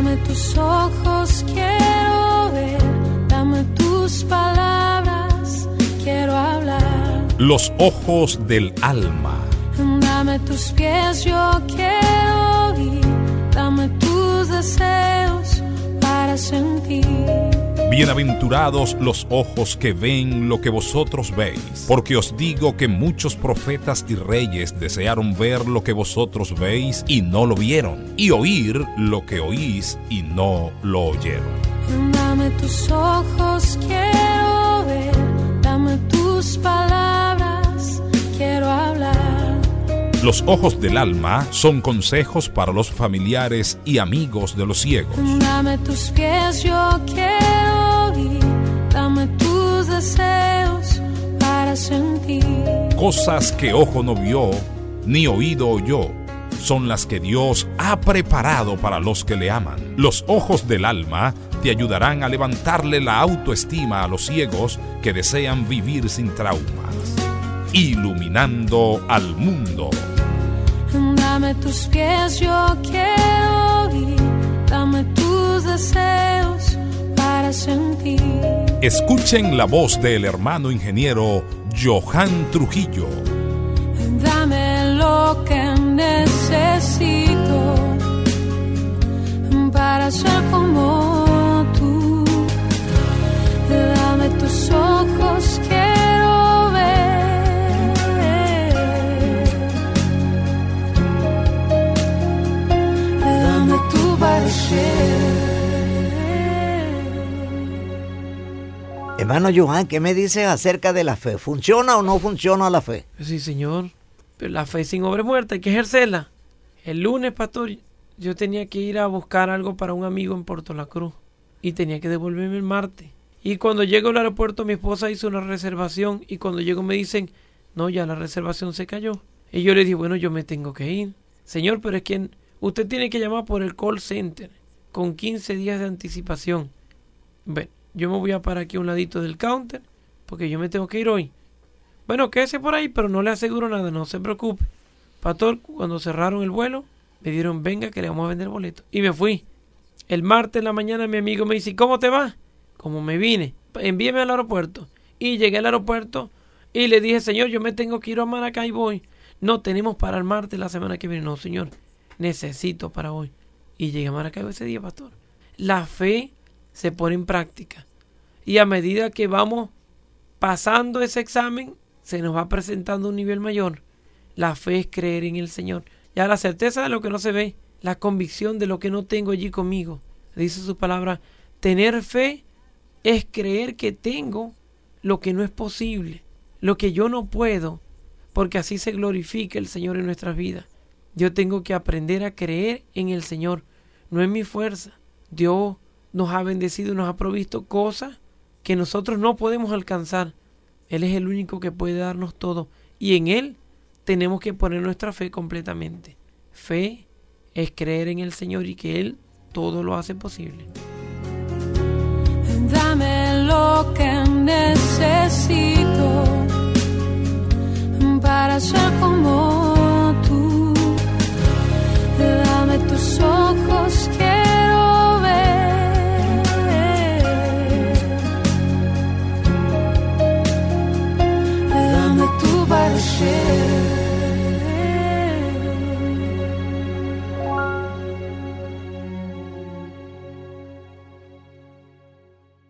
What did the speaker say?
Dame tus ojos, quiero ver. Dame tus palabras, quiero hablar. Los ojos del alma. Dame tus pies, yo quiero ir. Dame tus deseos para sentir. Bienaventurados los ojos que ven lo que vosotros veis, porque os digo que muchos profetas y reyes desearon ver lo que vosotros veis y no lo vieron, y oír lo que oís y no lo oyeron. Dame tus ojos, quiero ver. Dame tus palabras, quiero hablar. Los ojos del alma son consejos para los familiares y amigos de los ciegos. Dame tus pies, yo quiero ir. Dame tus deseos para sentir. Cosas que ojo no vio, ni oído oyó, son las que Dios ha preparado para los que le aman. Los ojos del alma te ayudarán a levantarle la autoestima a los ciegos que desean vivir sin traumas. Iluminando al mundo. Dame tus pies, yo quiero ir. Dame tus deseos para sentir. Escuchen la voz del hermano ingeniero Johan Trujillo. Dame lo que necesito para ser como tú. Dame tus ojos, quiero ver. Dame tu parecer. Hermano Johan, ¿qué me dices acerca de la fe? ¿Funciona o no funciona la fe? Sí, señor. Pero la fe sin obra es muerta, hay que ejercerla. El lunes, pastor, yo tenía que ir a buscar algo para un amigo en Puerto La Cruz y tenía que devolverme el martes. Y cuando llego al aeropuerto, mi esposa hizo una reservación y cuando llego me dicen, no, ya la reservación se cayó. Y yo le dije, bueno, yo me tengo que ir. Señor, pero es que usted tiene que llamar por el call center con 15 días de anticipación. Bueno, yo me voy a parar aquí a un ladito del counter porque yo me tengo que ir hoy. Bueno, quédese por ahí, pero no le aseguro nada, no se preocupe. Pastor, cuando cerraron el vuelo, me dieron, venga que le vamos a vender boleto. Y me fui. El martes en la mañana mi amigo me dice, ¿cómo te va? Como me vine, envíeme al aeropuerto. Y llegué al aeropuerto y le dije, señor, yo me tengo que ir a Maracaibo. No, tenemos para el martes la semana que viene. No, señor, necesito para hoy. Y llegué a Maracaibo ese día, pastor. La fe se pone en práctica. Y a medida que vamos pasando ese examen, se nos va presentando un nivel mayor. La fe es creer en el Señor. Ya la certeza de lo que no se ve, la convicción de lo que no tengo allí conmigo. Dice su palabra, tener fe es creer que tengo lo que no es posible, lo que yo no puedo, porque así se glorifica el Señor en nuestras vidas. Yo tengo que aprender a creer en el Señor, no en mi fuerza. Dios nos ha bendecido, nos ha provisto cosas que nosotros no podemos alcanzar. Él es el único que puede darnos todo y en Él tenemos que poner nuestra fe completamente. Fe es creer en el Señor y que Él todo lo hace posible. Dame lo que necesito para ser como